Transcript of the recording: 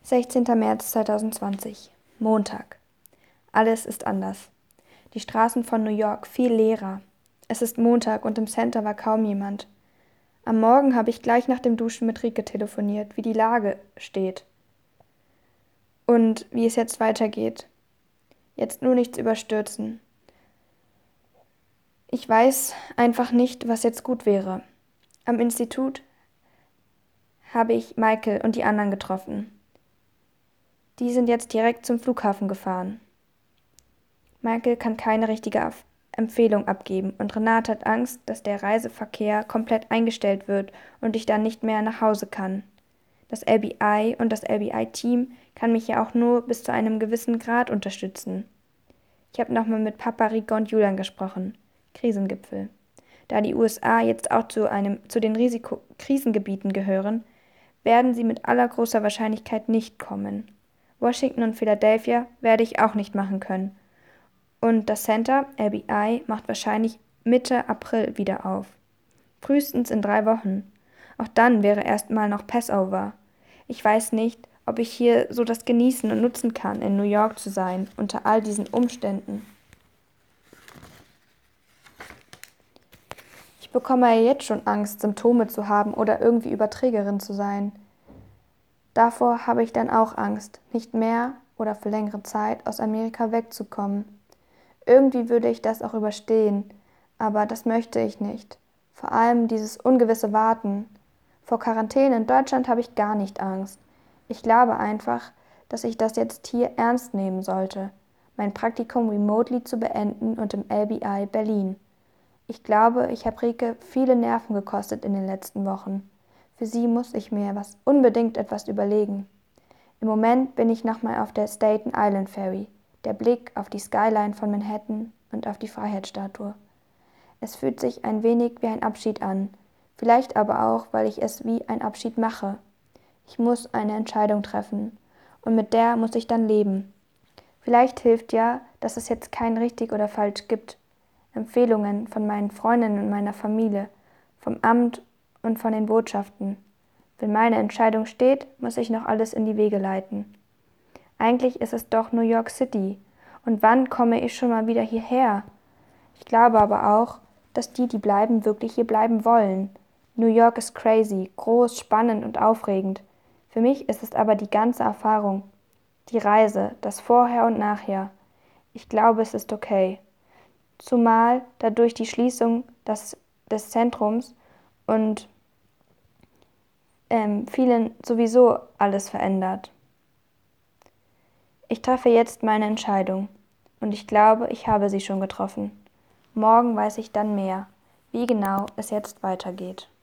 16. März 2020, Montag. Alles ist anders. Die Straßen von New York viel leerer. Es ist Montag und im Center war kaum jemand. Am Morgen habe ich gleich nach dem Duschen mit Rike telefoniert, wie die Lage steht und wie es jetzt weitergeht. Jetzt nur nichts überstürzen. Ich weiß einfach nicht, was jetzt gut wäre. Am Institut habe ich Michael und die anderen getroffen. Die sind jetzt direkt zum Flughafen gefahren. Michael kann keine richtige Empfehlung abgeben und Renate hat Angst, dass der Reiseverkehr komplett eingestellt wird und ich dann nicht mehr nach Hause kann. Das LBI und das LBI-Team kann mich ja auch nur bis zu einem gewissen Grad unterstützen. Ich habe nochmal mit Papa, Rike und Julian gesprochen. Krisengipfel. Da die USA jetzt auch zu den Krisengebieten gehören, werden sie mit aller großer Wahrscheinlichkeit nicht kommen. Washington und Philadelphia werde ich auch nicht machen können. Und das Center, LBI, macht wahrscheinlich Mitte April wieder auf. Frühestens in 3 Wochen. Auch dann wäre erstmal noch Passover. Ich weiß nicht, ob ich hier so das genießen und nutzen kann, in New York zu sein, unter all diesen Umständen. Ich bekomme ja jetzt schon Angst, Symptome zu haben oder irgendwie Überträgerin zu sein. Davor habe ich dann auch Angst, nicht mehr oder für längere Zeit aus Amerika wegzukommen. Irgendwie würde ich das auch überstehen, aber das möchte ich nicht. Vor allem dieses ungewisse Warten. Vor Quarantäne in Deutschland habe ich gar nicht Angst. Ich glaube einfach, dass ich das jetzt hier ernst nehmen sollte, mein Praktikum remotely zu beenden und im LBI Berlin. Ich glaube, ich habe Rike viele Nerven gekostet in den letzten Wochen. Für sie muss ich mir unbedingt etwas überlegen. Im Moment bin ich nochmal auf der Staten Island Ferry, der Blick auf die Skyline von Manhattan und auf die Freiheitsstatue. Es fühlt sich ein wenig wie ein Abschied an, vielleicht aber auch, weil ich es wie ein Abschied mache. Ich muss eine Entscheidung treffen und mit der muss ich dann leben. Vielleicht hilft ja, dass es jetzt kein richtig oder falsch gibt. Empfehlungen von meinen Freundinnen und meiner Familie, vom Amt und von den Botschaften. Wenn meine Entscheidung steht, muss ich noch alles in die Wege leiten. Eigentlich ist es doch New York City. Und wann komme ich schon mal wieder hierher? Ich glaube aber auch, dass die bleiben, wirklich hier bleiben wollen. New York ist crazy, groß, spannend und aufregend. Für mich ist es aber die ganze Erfahrung. Die Reise, das Vorher und Nachher. Ich glaube, es ist okay. Zumal dadurch die Schließung des Zentrums und vielen sowieso alles verändert. Ich treffe jetzt meine Entscheidung und ich glaube, ich habe sie schon getroffen. Morgen weiß ich dann mehr, wie genau es jetzt weitergeht.